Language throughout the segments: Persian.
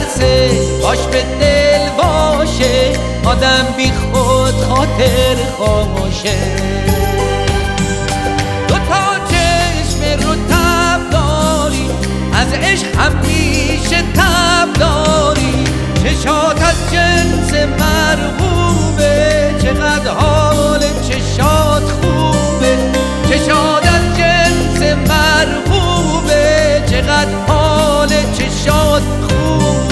میترسه باش به دل باشه، آدم بی خود خاطر خاموشه. دوتا چشم رو تب داری، از عشق همیشه تب داری. چشات از جنس مرغوبه، چقدر حال چشات خوبه. چشات از جنس مرغوبه، چقدر حال چشات خوبه.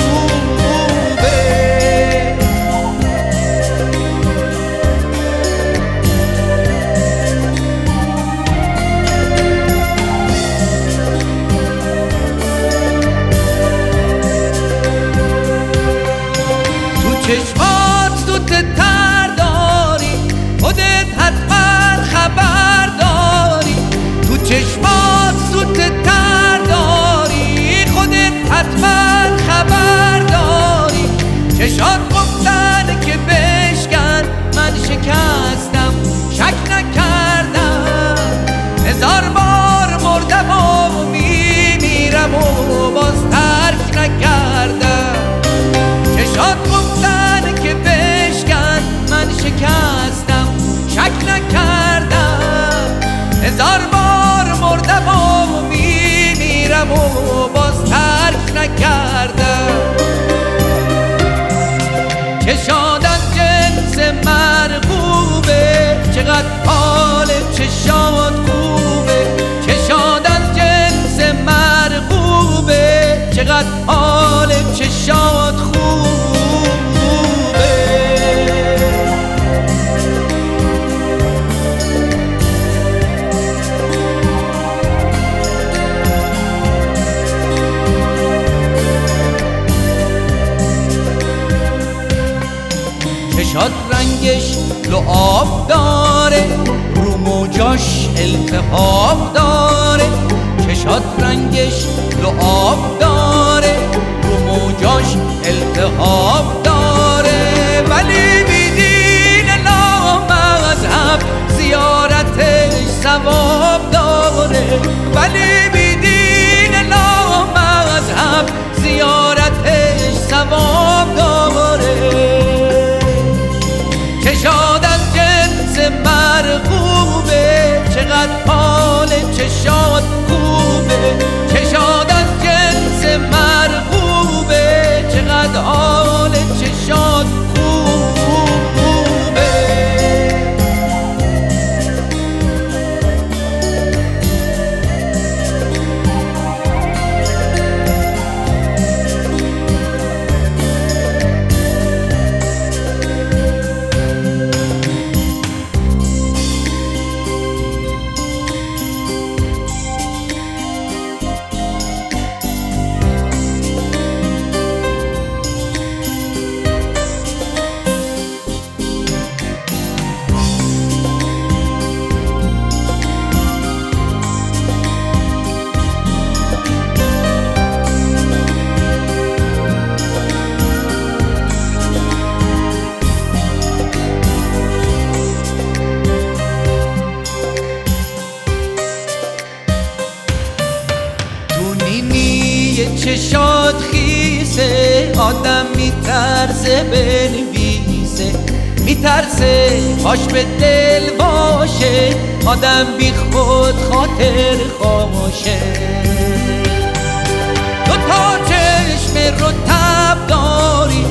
چشمات تو تر داری، خودت حتما خبر داری. تو چشمات تو تر داری، خودت حتما خبر داری. چشات گفتن که بشکن، من شکستم شک نکردم. 1000 بار مردم و میمیرم و باز ترک نکردم. چشات گفتن که بشکن، من شکستم شک نکردم. 1000 بار مردم و میمیرم و باز ترک نکردم. چشات از جنس مرغوبه، چقدر حال چشات خوبه. چشات از جنس مرغوبه، چقدر حال چشات خوبه. چشات رنگش لعاب داره، رو موجاش التهاب داره. چشات رنگش لعاب داره، رو موجاش التهاب داره. ولی بیدین لامذهب زیارتش ثواب داره. ولی بیدین لامذهب زیارتش ثواب داره. چشات از جنس مرغوبه، چقدر حال چشات خوبه. چشات از جنس مرغوبه، چقدر حال چشات خوبه. چشات خیسه، آدم میترسه بنویسه. میترسه باش به دل باشه، آدم بی خود خاطر خاموشه. دوتا چشم رو تب داری،